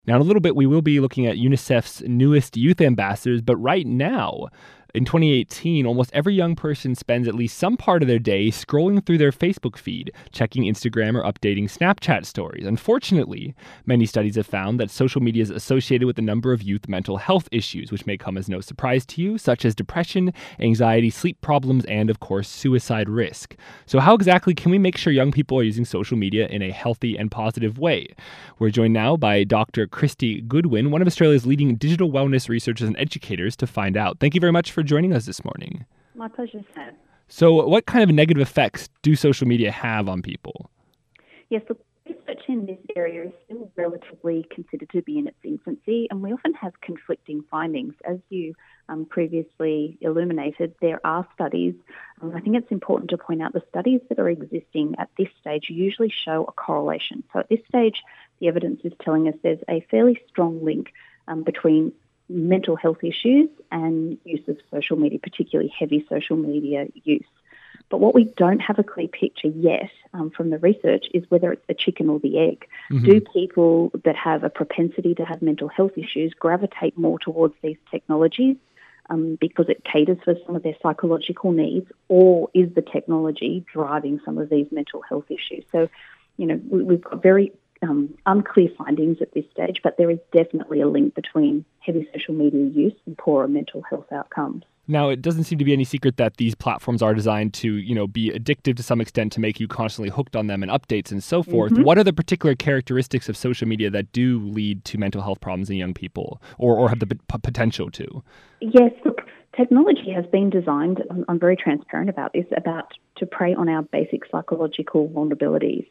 Now, in a little bit, we will be looking at UNICEF's newest youth ambassadors, but right now, in 2018, almost every young person spends at least some part of their day scrolling through their Facebook feed, checking Instagram or updating Snapchat stories. Unfortunately, many studies have found that social media is associated with a number of youth mental health issues, which may come as no surprise to you, such as depression, anxiety, sleep problems, and, of course, suicide risk. So how exactly can we make sure young people are using social media in a healthy and positive way? We're joined now by Dr. Christy Goodwin, one of Australia's leading digital wellness researchers and educators, to find out. Thank you very much for joining us this morning. My pleasure, Sam. So what kind of negative effects do social media have on people? Yes, the research in this area is still relatively considered to be in its infancy, and we often have conflicting findings. As you previously illuminated, there are studies. I think it's important to point out the studies that are existing at this stage usually show a correlation. So at this stage, the evidence is telling us there's a fairly strong link between mental health issues and use of social media, particularly heavy social media use. But what we don't have a clear picture yet from the research is whether it's the chicken or the egg. Mm-hmm. Do people that have a propensity to have mental health issues gravitate more towards these technologies because it caters for some of their psychological needs, or is the technology driving some of these mental health issues? So, we've got very unclear findings at this stage, but there is definitely a link between heavy social media use and poorer mental health outcomes. Now, it doesn't seem to be any secret that these platforms are designed to, be addictive to some extent, to make you constantly hooked on them and updates and so forth. Mm-hmm. What are the particular characteristics of social media that do lead to mental health problems in young people, or have the potential to? Yes, look, technology has been designed, I'm very transparent about this, to prey on our basic psychological vulnerabilities.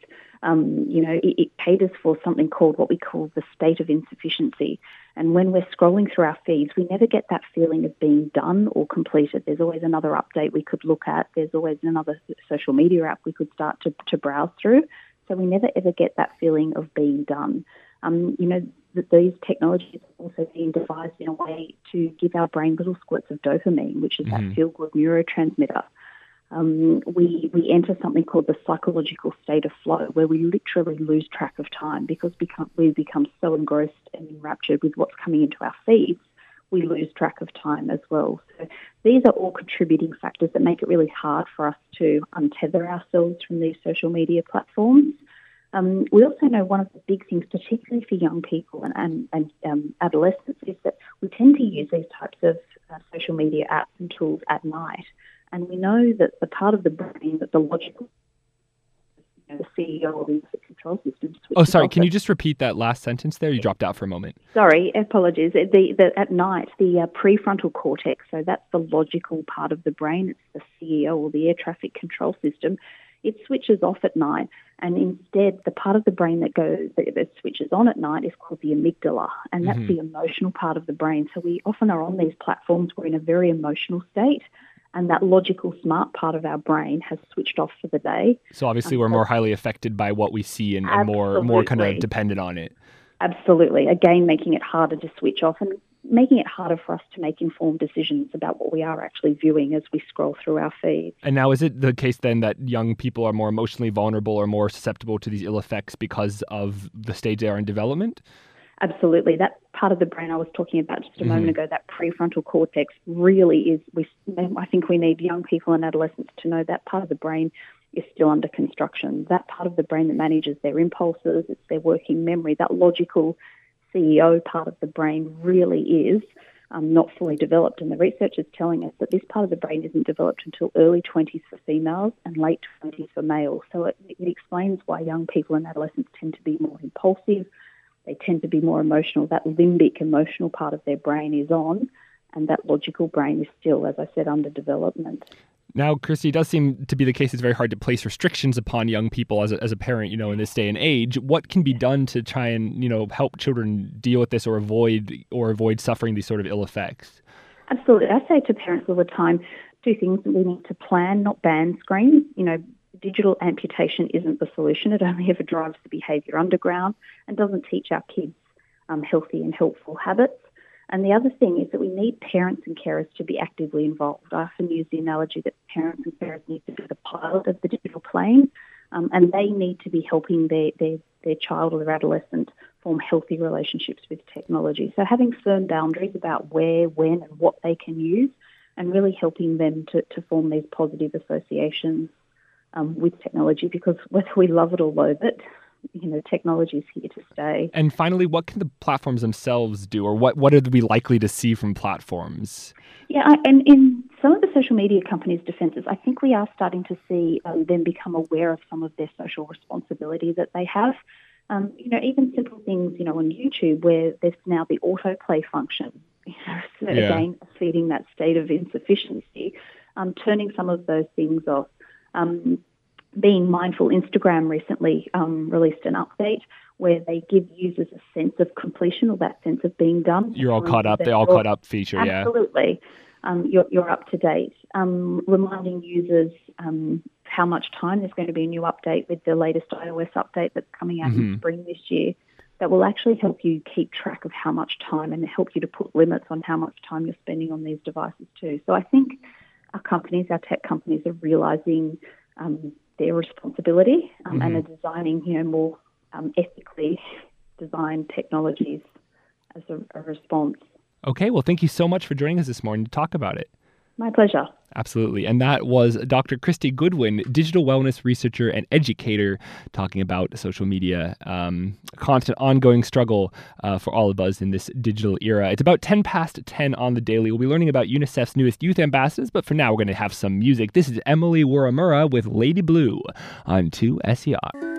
It caters for something called what we call the state of insufficiency. And when we're scrolling through our feeds, we never get that feeling of being done or completed. There's always another update we could look at. There's always another social media app we could start to browse through. So we never ever get that feeling of being done. These technologies are also being devised in a way to give our brain little squirts of dopamine, which is that feel-good neurotransmitter. We enter something called the psychological state of flow, where we literally lose track of time because we become so engrossed and enraptured with what's coming into our feeds, we lose track of time as well. So these are all contributing factors that make it really hard for us to untether ourselves from these social media platforms. We also know one of the big things, particularly for young people and adolescents, is that we tend to use these types of social media apps and tools at night. And we know that the part of the brain that the logical, the CEO of the control system. Oh, sorry. Can you just repeat that last sentence there? You dropped out for a moment. Sorry, apologies. At night, the prefrontal cortex, so that's the logical part of the brain. It's the CEO or the air traffic control system. It switches off at night, and instead, the part of the brain that switches on at night is called the amygdala, and that's the emotional part of the brain. So we often are on these platforms. We're in a very emotional state. And that logical, smart part of our brain has switched off for the day. So obviously we're more highly affected by what we see and more kind of dependent on it. Absolutely. Again, making it harder to switch off and making it harder for us to make informed decisions about what we are actually viewing as we scroll through our feeds. And now, is it the case then that young people are more emotionally vulnerable or more susceptible to these ill effects because of the stage they are in development? Absolutely. That part of the brain I was talking about just a moment ago, that prefrontal cortex, really is, I think we need young people and adolescents to know that part of the brain is still under construction. That part of the brain that manages their impulses, it's their working memory, that logical CEO part of the brain really is not fully developed. And the research is telling us that this part of the brain isn't developed until early 20s for females and late 20s for males. So it explains why young people and adolescents tend to be more impulsive. They tend to be more emotional. That limbic emotional part of their brain is on, and that logical brain is still, as I said, under development. Now, Christy, it does seem to be the case it's very hard to place restrictions upon young people as a parent, in this day and age. What can be done to try and, help children deal with this or avoid suffering these sort of ill effects? Absolutely. I say to parents all the time, two things. We need to plan, not ban screens. Digital amputation isn't the solution. It only ever drives the behaviour underground and doesn't teach our kids healthy and helpful habits. And the other thing is that we need parents and carers to be actively involved. I often use the analogy that parents and carers need to be the pilot of the digital plane, and they need to be helping their child or their adolescent form healthy relationships with technology. So having firm boundaries about where, when, and what they can use, and really helping them to form these positive associations with technology, because whether we love it or loathe it, technology is here to stay. And finally, what can the platforms themselves do, or what are we likely to see from platforms? Yeah, and in some of the social media companies' defences, I think we are starting to see them become aware of some of their social responsibility that they have. Even simple things, on YouTube, where there's now the autoplay function, again, feeding that state of insufficiency, turning some of those things off. Being mindful, Instagram recently released an update where they give users a sense of completion, or that sense of being done. You're all caught up. The all caught up feature, absolutely. You're up to date. Reminding users how much time there's going to be a new update with the latest iOS update that's coming out in spring this year. That will actually help you keep track of how much time and help you to put limits on how much time you're spending on these devices too. So I think our tech companies are realising their responsibility and are designing, more ethically designed technologies as a response. Okay, well, thank you so much for joining us this morning to talk about it. My pleasure. Absolutely. And that was Dr. Christy Goodwin, digital wellness researcher and educator, talking about social media, a constant ongoing struggle for all of us in this digital era. It's about 10 past 10 on the daily. We'll be learning about UNICEF's newest youth ambassadors, but for now, we're going to have some music. This is Emily Waramura with Lady Blue on 2SER.